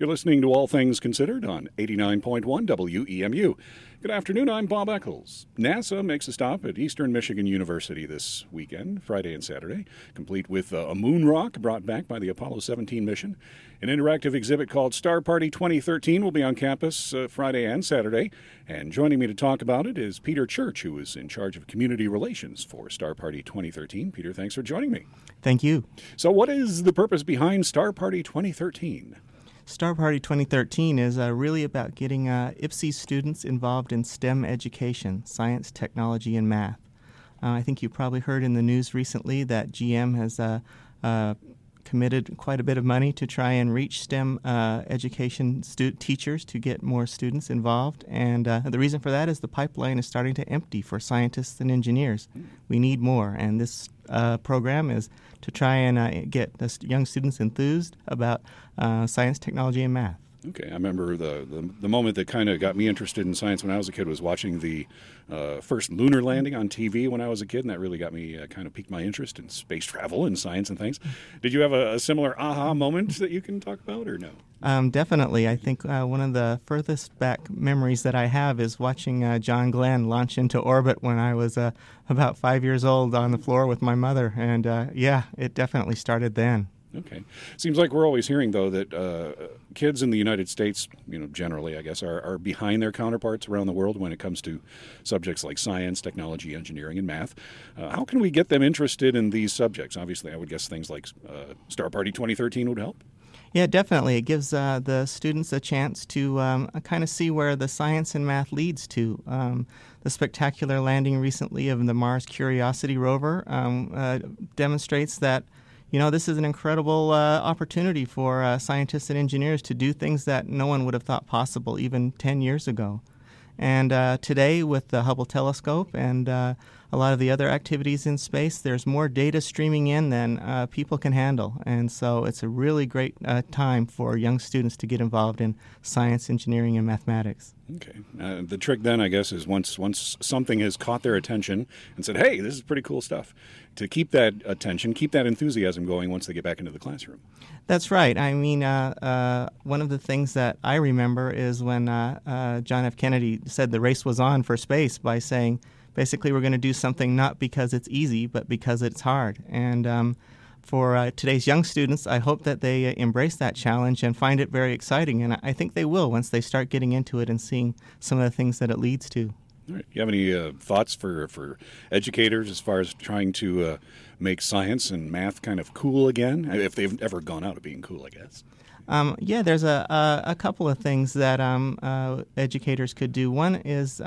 You're listening to All Things Considered on 89.1 WEMU. Good afternoon, I'm Bob Eccles. NASA makes a stop at Eastern Michigan University this weekend, Friday and Saturday, complete with a moon rock brought back by the Apollo 17 mission. An interactive exhibit called Star Party 2013 will be on campus Friday and Saturday. And joining me to talk about it is Peter Church, who is in charge of community relations for Star Party 2013. Peter, thanks for joining me. Thank you. So what is the purpose behind Star Party 2013? Star Party 2013 is really about getting IPSC students involved in STEM education, science, technology, and math. I think you probably heard in the news recently that GM has committed quite a bit of money to try and reach STEM education teachers to get more students involved. And the reason for that is the pipeline is starting to empty for scientists and engineers. We need more, and this program is to try and get the young students enthused about science, technology, and math. Okay, I remember the moment that kind of got me interested in science when I was a kid was watching the first lunar landing on TV when I was a kid, and that really got me kind of piqued my interest in space travel and science and things. Did you have a similar aha moment that you can talk about, or no? Definitely. I think one of the furthest back memories that I have is watching John Glenn launch into orbit when I was about 5 years old on the floor with my mother, and it definitely started then. Okay. Seems like we're always hearing, though, that kids in the United States, generally, I guess, are behind their counterparts around the world when it comes to subjects like science, technology, engineering, and math. How can we get them interested in these subjects? Obviously, I would guess things like Star Party 2013 would help. Yeah, definitely. It gives the students a chance to kind of see where the science and math leads to. The spectacular landing recently of the Mars Curiosity rover demonstrates that this is an incredible opportunity for scientists and engineers to do things that no one would have thought possible even 10 years ago. And today, with the Hubble telescope and a lot of the other activities in space, there's more data streaming in than people can handle. And so it's a really great time for young students to get involved in science, engineering, and mathematics. Okay. The trick then, I guess, is once something has caught their attention and said, hey, this is pretty cool stuff, to keep that attention, keep that enthusiasm going once they get back into the classroom. That's right. I mean, one of the things that I remember is when John F. Kennedy said the race was on for space by saying, basically, we're going to do something not because it's easy, but because it's hard. And for today's young students, I hope that they embrace that challenge and find it very exciting. And I think they will once they start getting into it and seeing some of the things that it leads to. All right. Do you have any thoughts for educators as far as trying to make science and math kind of cool again, if they've ever gone out of being cool, I guess? There's a couple of things that educators could do. One is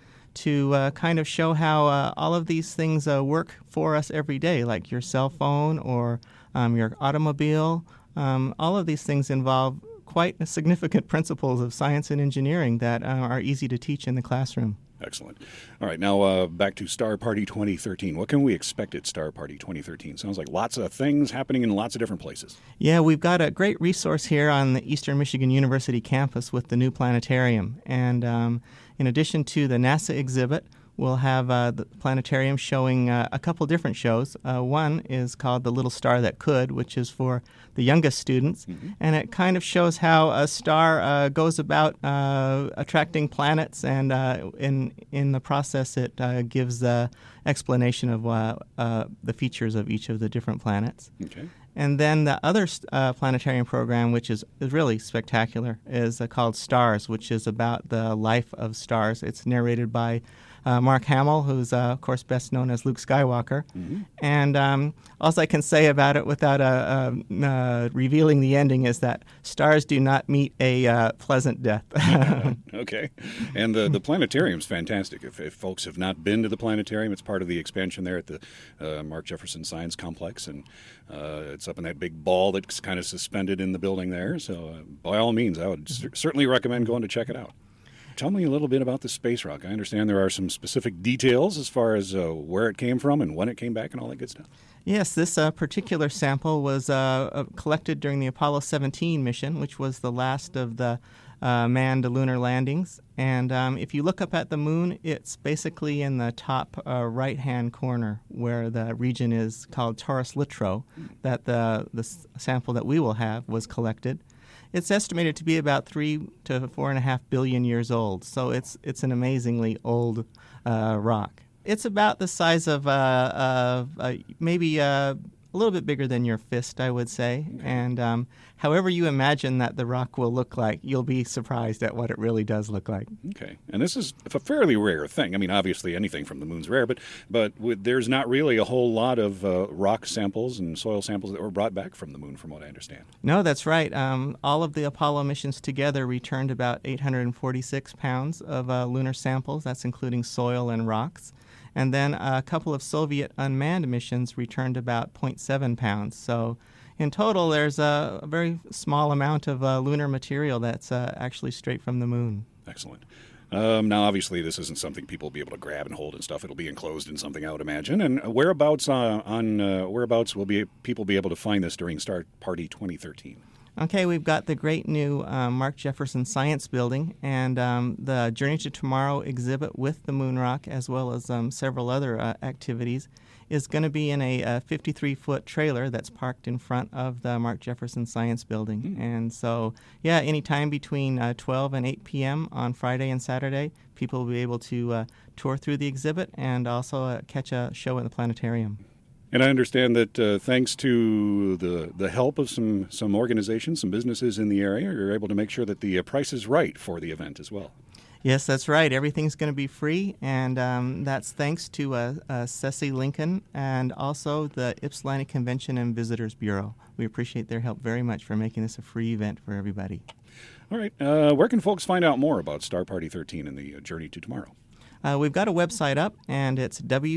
to kind of show how all of these things work for us every day, like your cell phone or your automobile. All of these things involve quite significant principles of science and engineering that are easy to teach in the classroom. Excellent. All right, now back to Star Party 2013. What can we expect at Star Party 2013? Sounds like lots of things happening in lots of different places. Yeah, we've got a great resource here on the Eastern Michigan University campus with the new planetarium. And in addition to the NASA exhibit, we'll have the planetarium showing a couple different shows. One is called The Little Star That Could, which is for the youngest students, and it kind of shows how a star goes about attracting planets, and in the process it gives the explanation of the features of each of the different planets. Okay. And then the other planetarium program, which is really spectacular, is called Stars, which is about the life of stars. It's narrated by Mark Hamill, who's, of course, best known as Luke Skywalker. And all I can say about it without revealing the ending is that stars do not meet a pleasant death. Okay. And the planetarium's fantastic. If folks have not been to the planetarium, it's part of the expansion there at the Mark Jefferson Science Complex. And it's up in that big ball that's kind of suspended in the building there. So by all means, I would certainly recommend going to check it out. Tell me a little bit about the space rock. I understand there are some specific details as far as where it came from and when it came back and all that good stuff. Yes, this particular sample was collected during the Apollo 17 mission, which was the last of the manned lunar landings. And if you look up at the moon, it's basically in the top right-hand corner where the region is called Taurus Littrow that the sample that we will have was collected. It's estimated to be about 3 to 4.5 billion years old, so it's an amazingly old rock. It's about the size of maybe a little bit bigger than your fist, I would say. Okay. And however you imagine that the rock will look like, you'll be surprised at what it really does look like. Okay. And this is a fairly rare thing. I mean, obviously anything from the moon's rare, but there's not really a whole lot of rock samples and soil samples that were brought back from the moon, from what I understand. No, that's right. All of the Apollo missions together returned about 846 pounds of lunar samples. That's including soil and rocks. And then a couple of Soviet unmanned missions returned about 0.7 pounds. So in total, there's a very small amount of lunar material that's actually straight from the moon. Excellent. Now, obviously, this isn't something people will be able to grab and hold and stuff. It'll be enclosed in something, I would imagine. And whereabouts will people be able to find this during Star Party 2013? Okay, we've got the great new Mark Jefferson Science Building and the Journey to Tomorrow exhibit with the moon rock, as well as several other activities, is going to be in a 53-foot trailer that's parked in front of the Mark Jefferson Science Building. And so, yeah, anytime between 12 and 8 p.m. on Friday and Saturday, people will be able to tour through the exhibit and also catch a show in the planetarium. And I understand that thanks to the help of some organizations, some businesses in the area, you're able to make sure that the price is right for the event as well. Yes, that's right. Everything's going to be free, and that's thanks to Ceci Lincoln and also the Ypsilanti Convention and Visitors Bureau. We appreciate their help very much for making this a free event for everybody. All right. Where can folks find out more about Star Party 13 and the Journey to Tomorrow? We've got a website up, and it's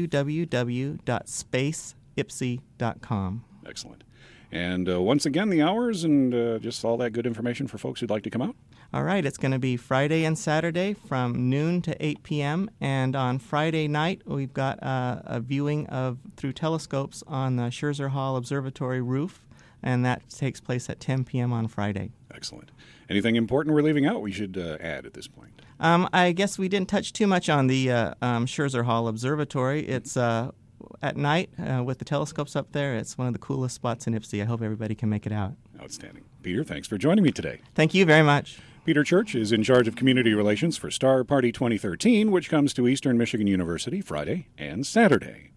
www.spaceipsy.com. Excellent. And once again, the hours and just all that good information for folks who'd like to come out? All right, it's going to be Friday and Saturday from noon to 8 p.m. And on Friday night, we've got a viewing through telescopes on the Scherzer Hall Observatory roof, and that takes place at 10 p.m. on Friday. Excellent. Anything important we're leaving out we should add at this point? I guess we didn't touch too much on the Scherzer Hall Observatory. It's at night with the telescopes up there. It's one of the coolest spots in Ypsi. I hope everybody can make it out. Outstanding. Peter, thanks for joining me today. Thank you very much. Peter Church is in charge of community relations for Star Party 2013, which comes to Eastern Michigan University Friday and Saturday.